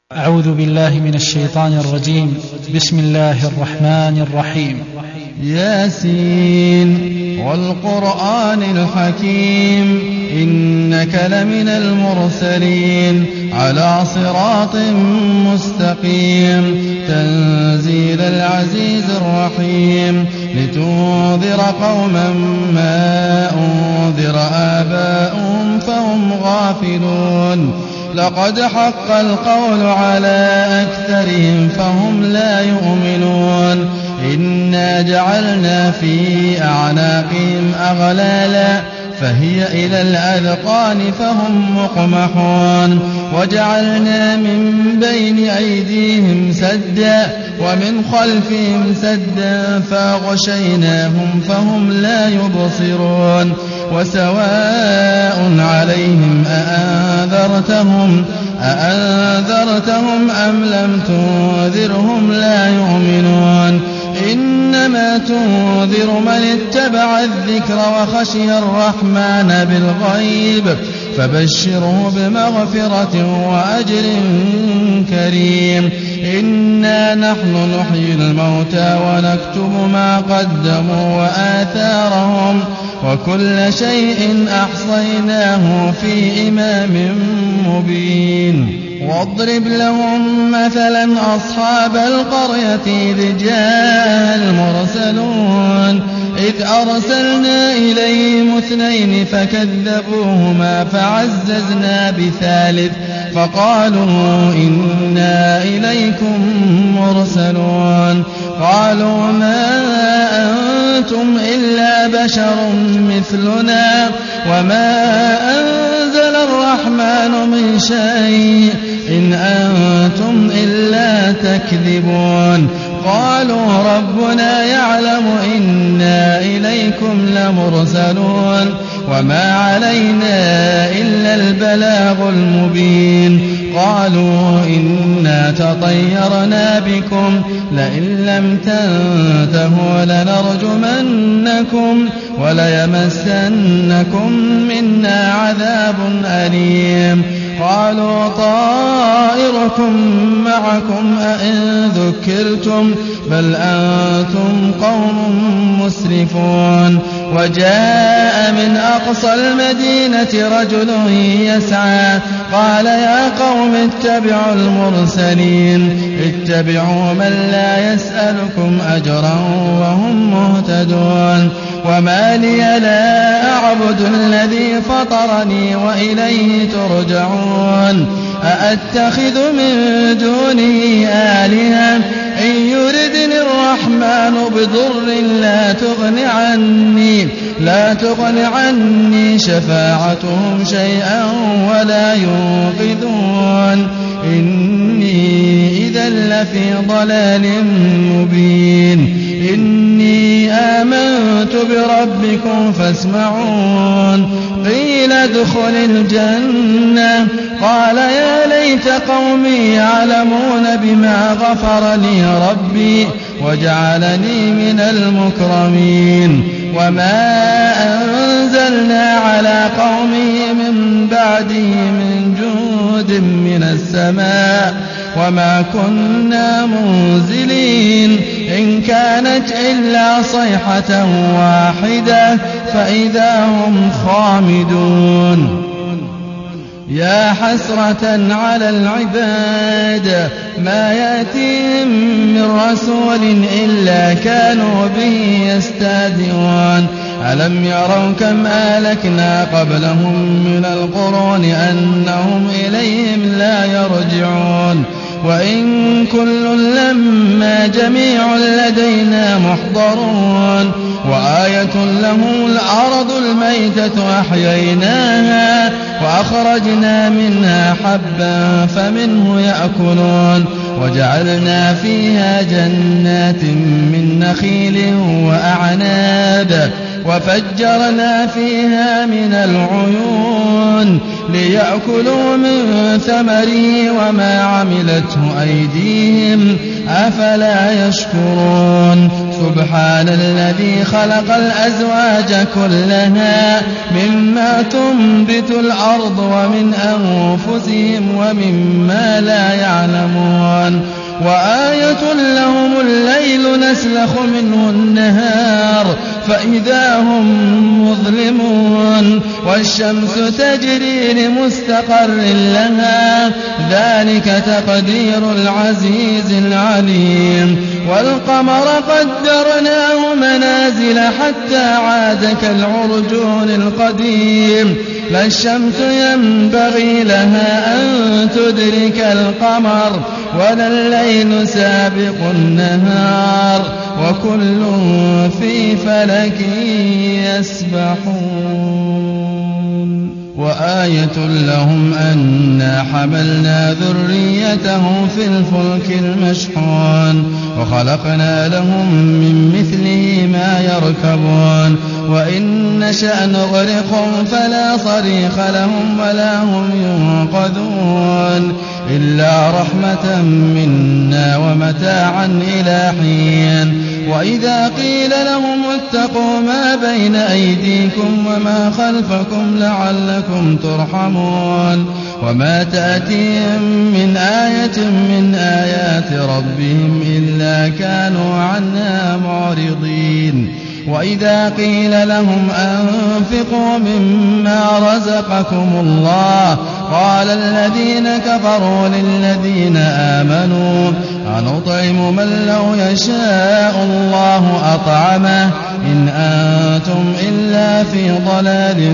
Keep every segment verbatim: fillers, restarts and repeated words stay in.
أعوذ بالله من الشيطان الرجيم. بسم الله الرحمن الرحيم. ياسين والقرآن الحكيم إنك لمن المرسلين على صراط مستقيم تنزيل العزيز الرحيم لتنذر قوما ما أنذر آباؤهم فهم غافلون لقد حق القول على أكثرهم فهم لا يؤمنون إنا جعلنا في أعناقهم أغلالا فهي إلى الأذقان فهم مقمحون وجعلنا من بين أيديهم سدا ومن خلفهم سدا فأغشيناهم فهم لا يبصرون وسواء عليهم أأنذرتهم أأنذرتهم أم لم تنذرهم لا يؤمنون إنما تنذر من اتبع الذكر وخشي الرحمن بالغيب فبشره بمغفرة وأجر كريم إنا نحن نحيي الموتى ونكتب ما قدموا وآثارهم وكل شيء أحصيناه في إمام مبين واضرب لهم مثلا أصحاب القرية إذ جاء المرسلون إذ أرسلنا إليهم اثنين فكذبوهما فعززنا بثالث فقالوا إنا إليكم مرسلون قالوا ما أنتم إلا بشر مثلنا وما أنزل الرحمن من شيء إن أنتم إلا تكذبون قالوا ربنا يعلم إنا إليكم لمرسلون وما علينا إلا البلاغ المبين قالوا إنا تطيرنا بكم لئن لم تنتهوا لنرجمنكم وليمسنكم منا عذاب أليم قالوا طائركم معكم أئن ذكرتم بل أنتم قوم مسرفون وجاء من أقصى المدينة رجل يسعى قال يا قوم اتبعوا المرسلين اتبعوا من لا يسألكم أجرا وهم مهتدون وما لي لا أعبد الذي فطرني وإليه ترجعون أأتخذ من دونه آلهة إن يردني الرحمن بضر لا تغن عني لا تغن عني شفاعتهم شيئا ولا ينقذون إني إذا لفي ضلال مبين إني آمنت بربكم فاسمعون قيل ادخل الجنة قال يا ليت قومي يعلمون بما غفر لي ربي وجعلني من المكرمين وما أنزلنا على قومه من بعده من جود من السماء وما كنا منزلين إن كانت إلا صيحة واحدة فإذا هم خامدون يا حسرة على العباد ما يأتيهم من رسول إلا كانوا به يستهزئون ألم يروا كم أهلكنا قبلهم من القرون أنهم إليهم لا يرجعون وإن كل لما جميع لدينا محضرون وآية لهم الأرض الميتة أحييناها وأخرجنا منها حبا فمنه يأكلون وجعلنا فيها جنات من نخيل وأعناب وفجرنا فيها من العيون ليأكلوا من ثمره وما عملته أيديهم أفلا يشكرون سبحان الذي خلق الأزواج كلها مما تنبت الأرض ومن أنفسهم ومما لا يعلمون وآية لهم الليل نسلخ منه النهار فإذا هم مظلمون والشمس تجري لمستقر لها ذلك تقدير العزيز العليم والقمر قدرناه منازل حتى عاد كالعرجون القديم لا الشمس ينبغي لها أن تدرك القمر ولا الليل سابق النهار وكل في فلك يسبحون وآية لهم أنا حملنا ذريتهم في الفلك المشحون وخلقنا لهم من مثله ما يركبون وإن نشأ نغرقهم فلا صريخ لهم ولا هم ينقذون إلا رحمة منا ومتاعا إلى حين وإذا قيل لهم اتقوا ما بين أيديكم وما خلفكم لعلكم ترحمون وما تأتيهم من آية من آيات ربهم إلا كانوا عنها معرضين وإذا قيل لهم أنفقوا مما رزقكم الله قال الذين كفروا للذين آمنوا أنطعم من لو يشاء الله أطعمه إن أنتم إلا في ضلال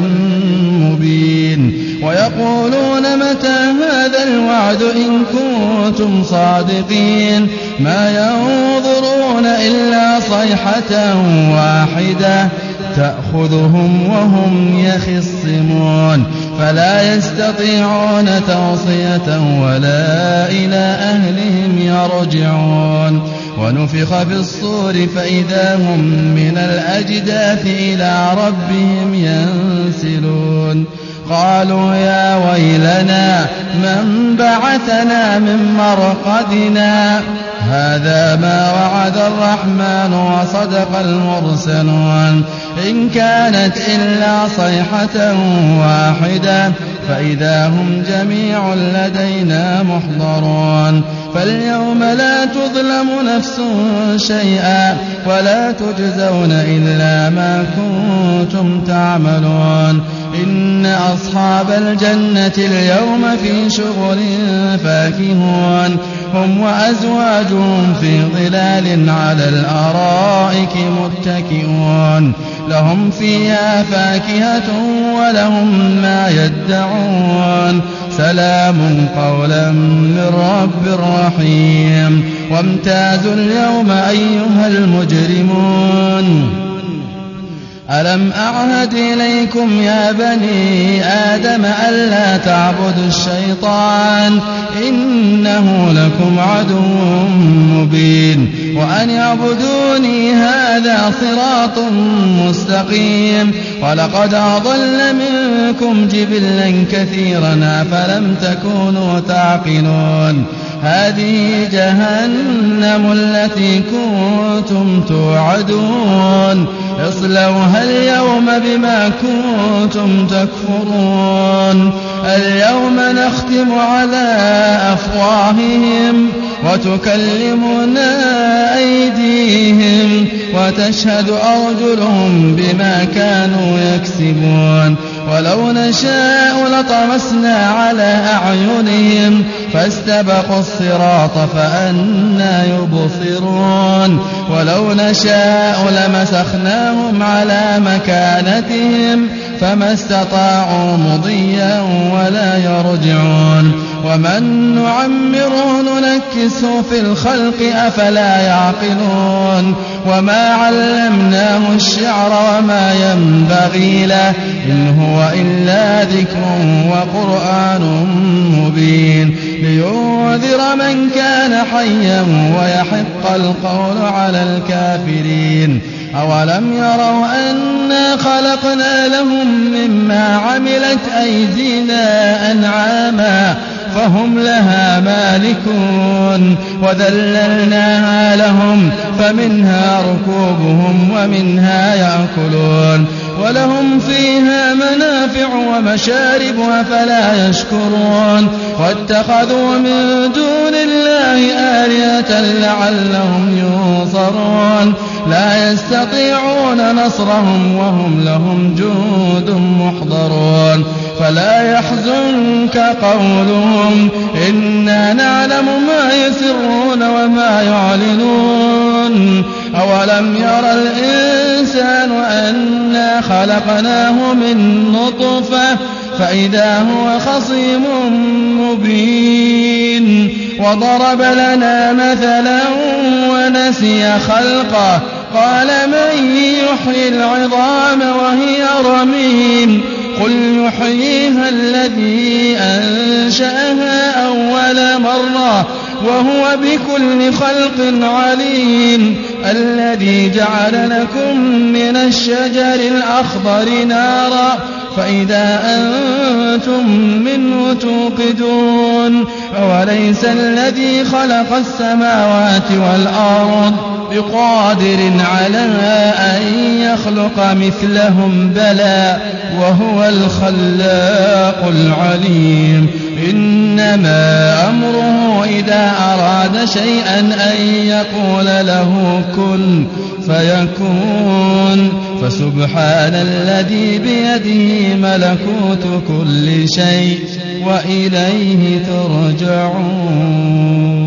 مبين ويقولون متى هذا الوعد إن كنتم صادقين ما ينظرون إلا صيحة واحدة تأخذهم وهم يخصمون فلا يستطيعون توصية ولا إلى أهلهم يرجعون ونفخ في الصور فإذا هم من الأجداث إلى ربهم ينسلون قالوا يا ويلنا من بعثنا من مرقدنا هذا ما وعد الرحمن وصدق المرسلون إن كانت إلا صيحة واحدة فإذا هم جميع لدينا محضرون فاليوم لا تظلم نفس شيئا ولا تجزون إلا ما كنتم تعملون إن أصحاب الجنة اليوم في شغل فاكهون هم وأزواجهم في ظلال على الأرائك متكئون لهم فيها فاكهة ولهم ما يدعون سلام قولا من رب رحيم وامتازوا اليوم أيها المجرمون ألم أعهد إليكم يا بني آدم ألا تعبدوا الشيطان إنه لكم عدو مبين وأن اعبدوني هذا صراط مستقيم ولقد أضل منكم جبلا كثيرا فلم تكونوا تعقلون هذه جهنم التي كنتم توعدون اصلوها اليوم بما كنتم تكفرون اليوم نختم على أفواههم وتكلمنا أيديهم وتشهد أرجلهم بما كانوا يكسبون ولو نشاء لطمسنا على أعينهم فاستبقوا الصراط فأنى يبصرون ولو نشاء لمسخناهم على مكانتهم فما استطاعوا مضيا ولا يرجعون ومن نعمره ننكسه في الخلق أفلا يعقلون وما علمناه الشعر وما ينبغي له إن هو إلا ذكر وقرآن مبين لينذر من كان حيا ويحق القول على الكافرين أولم يروا أنا خلقنا لهم مما عملت أيدينا أنعاما فهم لها مالكون وذللناها لهم فمنها ركوبهم ومنها يأكلون ولهم فيها منافع ومشارب أفلا يشكرون واتخذوا من دون الله آلهة لعلهم ينصرون لا يستطيعون نصرهم وهم لهم جند محضرون فلا يحزنك قولهم إنا نعلم ما يسرون وما يعلنون أولم ير الإنسان أنا خلقناه من نطفة فإذا هو خصيم مبين وضرب لنا مثلا ونسي خلقه قال من يحيي العظام وهي رميم قل يحييها الذي أنشأها أول مرة وهو بكل خلق عليم الذي جعل لكم من الشجر الأخضر نارا فإذا أنتم منه توقدون أوليس الذي خلق السماوات والأرض بقادر على أن يخلق مثلهم بلى وهو الخلاق العليم إنما أمره إذا أراد شيئا أن يقول له كن فيكون فسبحان الذي بيده ملكوت كل شيء وإليه ترجعون.